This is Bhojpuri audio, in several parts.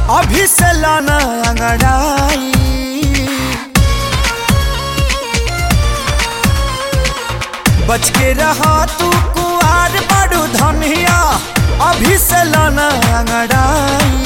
अभी से लाना अंगड़ाई। बच के रहा तू कुआर बड़ू धनिया, अभी से लाना अंगड़ाई।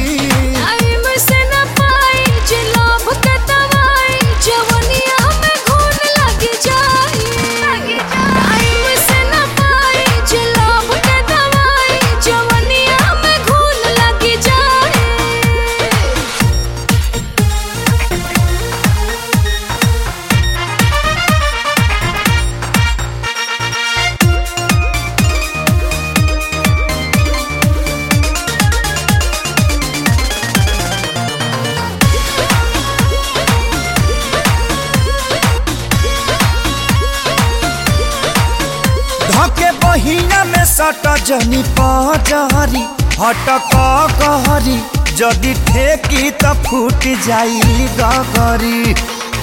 बहिना में सट जनी पजारी हटक कहरी, जदि ठेकी त फूट जाई गगरी।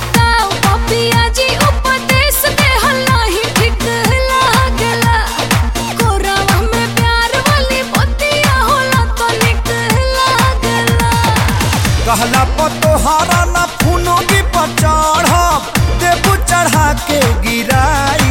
कहला पतोहारा न फूनो भी पचढ़ देबू चढ़ा के गिराई।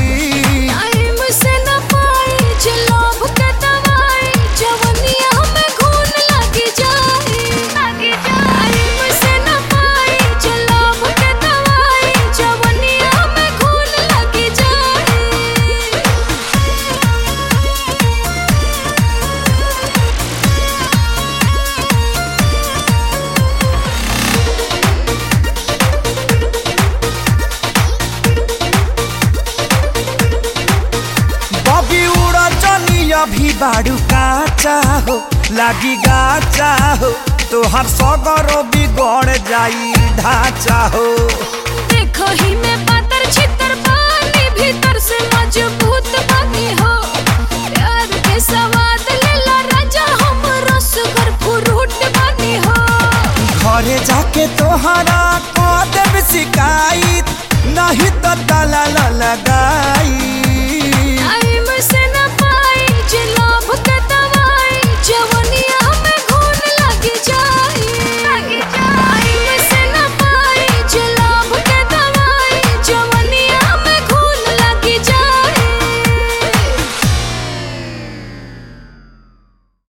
अभी बाड़ू काचा हो लागी गाचा हो, तोहर सगरो बिगड़ जाई ढांचा हो। देखो ही में पातर छितर पानी, भीतर से मजबूत बनी हो। प्यार के स्वाद लेला राजा, हम रसगर फ्रूट बनी हो। घरे जाके तोहरा को देव शिकायत, नहीं तो ताला लगाई। से न पाई जे लोभ के दवाई, जवनिया